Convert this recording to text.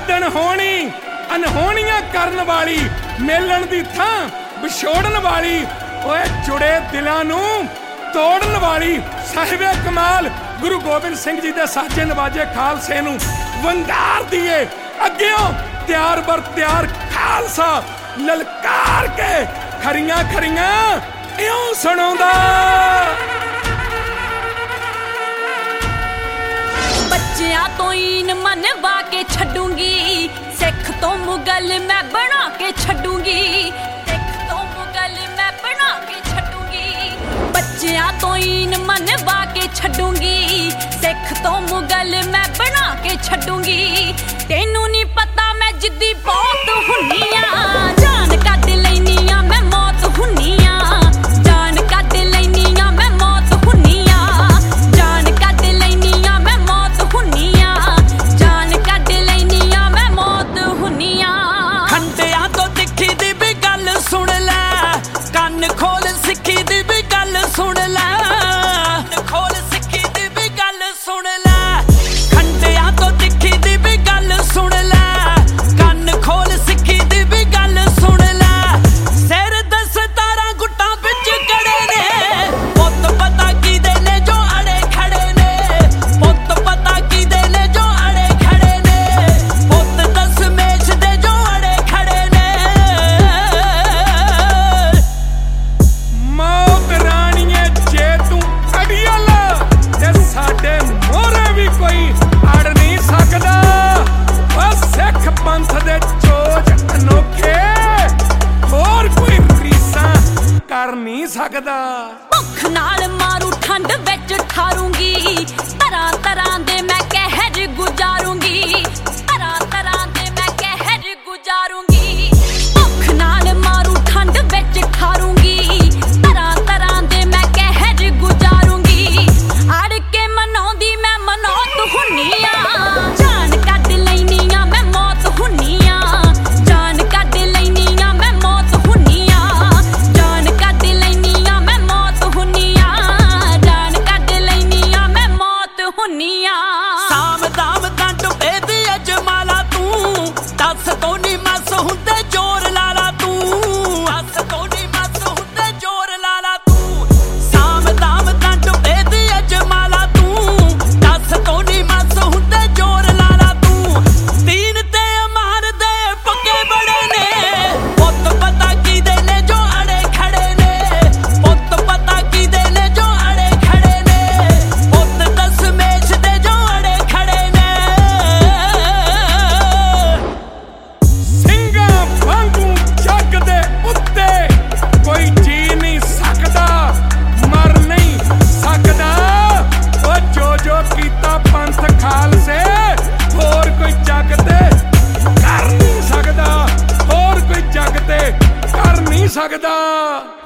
दिन होनी अनहोनियां करन वाली, मिलन दी थां विछोड़न वाली, ओए जुड़े दिलां नूं तोड़न वाली। साहिबे कमाल गुरु गोबिंद सिंह जी दे साजे नवाजे खालसे नूं वंगार दिए अग्गियों त्यार बर त्यार खालसा ललकार के खरियां खरियां इउं सुणाउंदा। बच्चियां तो ईन मनवा के छड्डूंगी, सिख तो मुगल मैं बना के छड्डूंगी, सिख तो मुगल मैं बना के छड्डूंगी। बच्चियां तो ईन मनवा के छड्डूंगी, सिख तो मुगल मैं बना के छड्डूंगी। तेनू नहीं पता मैं जिद्दी बहुत हुन्नी आ, जान कद लैनी आ मैं मौत हुन्नी आ, जान कद लैनी आ मैं मौत हुन्नी आ, जान कद लैनी आ मैं मौत हुन्नी आ, जान कद लैनी आ मैं मौत हुन्नी आ। खंडिया तो दिखी दी भी गल सुन लै, कन्न खोल सिक्खी दी भी गल सुन लै, कन्न खोल सिक्खी दी भी गल सुन लै। खंडिया तो दिखी दी भी गल सुन लै, कन्न खोल सिक्खी दी भी गल सुन लै। सिर दे 17 गुट्टां विच कड़े ने, पुत्त पता किदे ने जो अड़े खड़े ने, पुत्त पता किदे ने जो अड़े खड़े ने, पुत्त दशमेश दे जो अड़े खड़े ने। मौत राणीए जे तू अड़ियल ते साडे मोहरे भी कोई अड़ नहीं सकदा। ओ सिख पंथ दे चोज अनोखे होर कोई रीसां कर नहीं सकदा। भुख नाल मारू ठंड विच ठारूंगी, तरह तरह दे मैं कहर गुजारूंगी, तरह तरह दे मैं कहर गुजारूंगी। भुख नाल मारू ठंड विच ठारूंगी, तरह तरह दे मैं कहर गुजारूंगी। अड़ के मनाउंदी मैं मनौत हुन्नी आ, जान कद लैनी आ मैं मौत हुन्नी आ, जान कद लैनी आ मैं मौत हुन्नी आ, जान कद लैनी आ मैं मौत हुन्नी आ, जान कद लैनी आ मैं मौत हुन्नी आ। साम दाम दंड बेदी अजमाला तू, दस तो नी मस हुंदे जोर लाला तू, दस तो नी मस हुंदे जोर लाला तू। साम दाम दंड बेदी अजमाला तू, दस तो नी मस हुंदे जोर लाला तू। दीन ते अमार दे पक्के बड़े ने, पुत्त पता किदे ने जो अड़े खड़े ने, पुत्त पता किदे ने जो अड़े खड़े ने, पुत्त दशमेश दे जो अड़े खड़े ने। ਸਿੰਘਾਂ ਵਾਂਗੂ ਜੱਗ ਦੇ ਉੱਤੇ ਕੋਈ ਜੀ ਨਹੀਂ ਸਕਦਾ, ਮਰ ਨਹੀਂ ਸਕਦਾ। ਉਹ ਜੋ ਕੀਤਾ ਪੰਥ ਖਾਲਸੇ ਹੋਰ ਕੋਈ ਜੱਗ ਤੇ ਕਰ ਨਹੀਂ ਸਕਦਾ, ਹੋਰ ਕੋਈ ਜੱਗ ਤੇ ਕਰ ਨਹੀਂ ਸਕਦਾ।